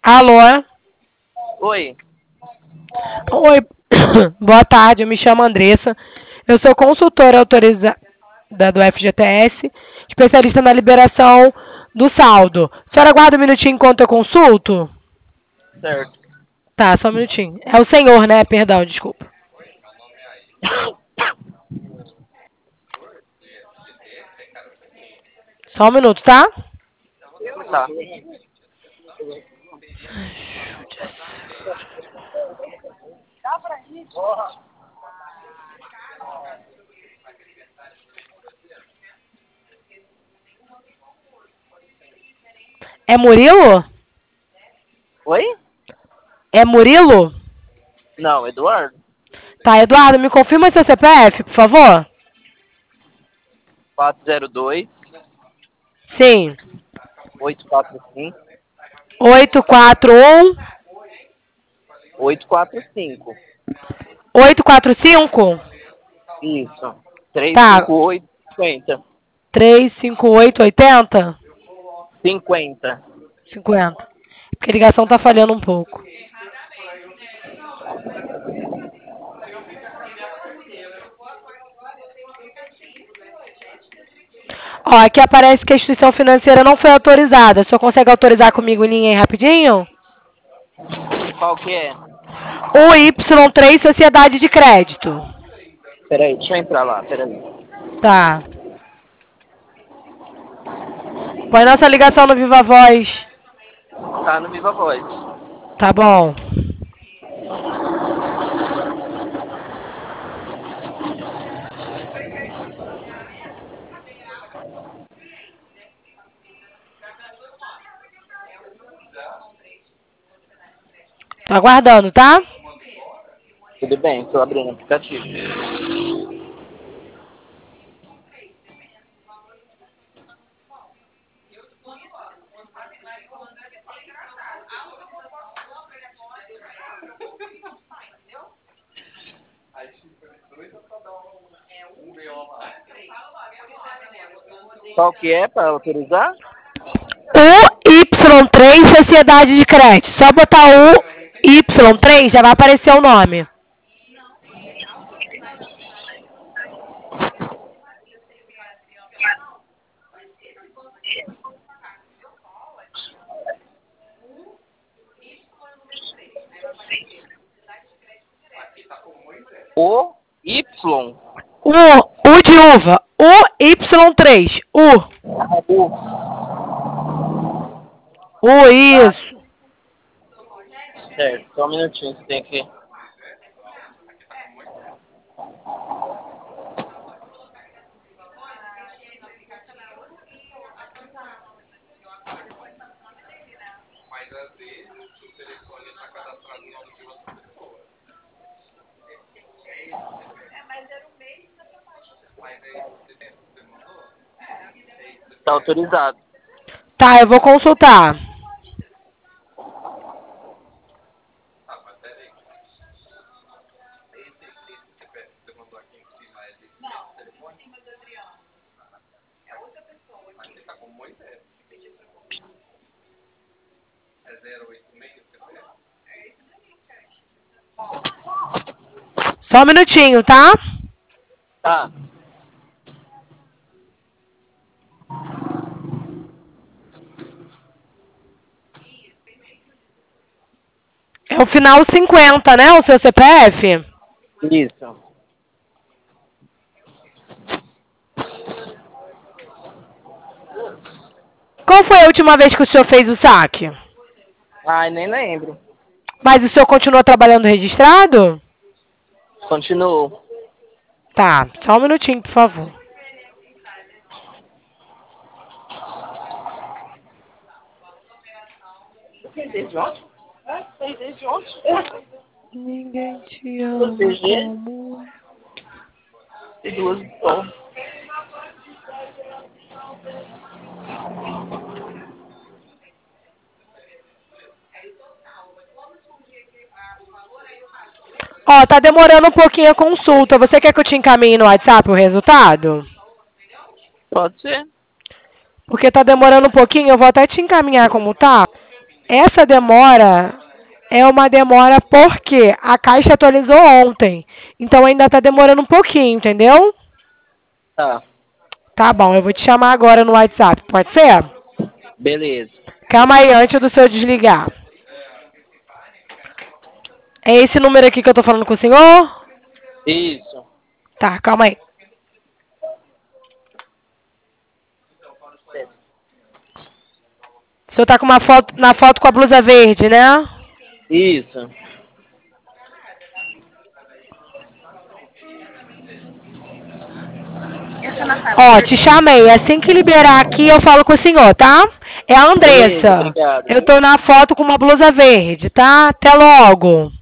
Alô? Oi. Oi, boa tarde, eu me chamo Andressa. Eu sou consultora autorizada do FGTS, especialista na liberação do saldo. A senhora aguarda um minutinho enquanto eu consulto? Certo. Tá, só um minutinho. É o senhor, né? Perdão, desculpa. Só um minuto, tá? Tá. É Murilo? Oi? É Murilo? Não, Eduardo. Tá, Eduardo, me confirma seu CPF, por favor? 402 Sim. 845 841 845. 845? Isso. Tá. 358 50. 35880? 50. 50. Porque a ligação tá falhando um pouco. Ó, aqui aparece que a instituição financeira não foi autorizada. O senhor consegue autorizar comigo em linha aí rapidinho? Qual que é? O Y3 Sociedade de Crédito. Peraí, deixa eu entrar lá, peraí. Tá. Põe nossa ligação no Viva Voz. Tá no Viva Voz. Tá bom. Tô aguardando, tá? Tudo bem, tô abrindo o aplicativo. Qual que é para autorizar? O Y3 Sociedade de Crédito. Só botar o Y3 já vai aparecer o nome. O Y. U de uva. O Y3. Tá. Isso. Certo, só um minutinho, você tem que... Tá autorizado. Tá, eu vou consultar. Só um minutinho, tá? Tá. É o final 50, né? O seu CPF? Isso. Qual foi a última vez que o senhor fez o saque? Ai, nem lembro. Mas o senhor continua trabalhando registrado? Continuo. Tá, só um minutinho, por favor. Desde ontem? Desde ontem. Ninguém te ama como... E duas de sol. Ó, tá demorando um pouquinho a consulta. Você quer que eu te encaminhe no WhatsApp o resultado? Pode ser. Porque tá demorando um pouquinho, eu vou até te encaminhar como tá. Essa demora é uma demora porque a Caixa atualizou ontem. Então ainda tá demorando um pouquinho, entendeu? Tá. Tá bom, eu vou te chamar agora no WhatsApp, pode ser? Beleza. Calma aí, antes do seu desligar. É esse número aqui que eu tô falando com o senhor? Isso. Tá, calma aí. O senhor tá com uma foto, na foto com a blusa verde, né? Isso. Ó, te chamei. Assim que liberar aqui, eu falo com o senhor, tá? É a Beleza, Andressa. obrigado. Eu tô na foto com uma blusa verde, tá? Até logo.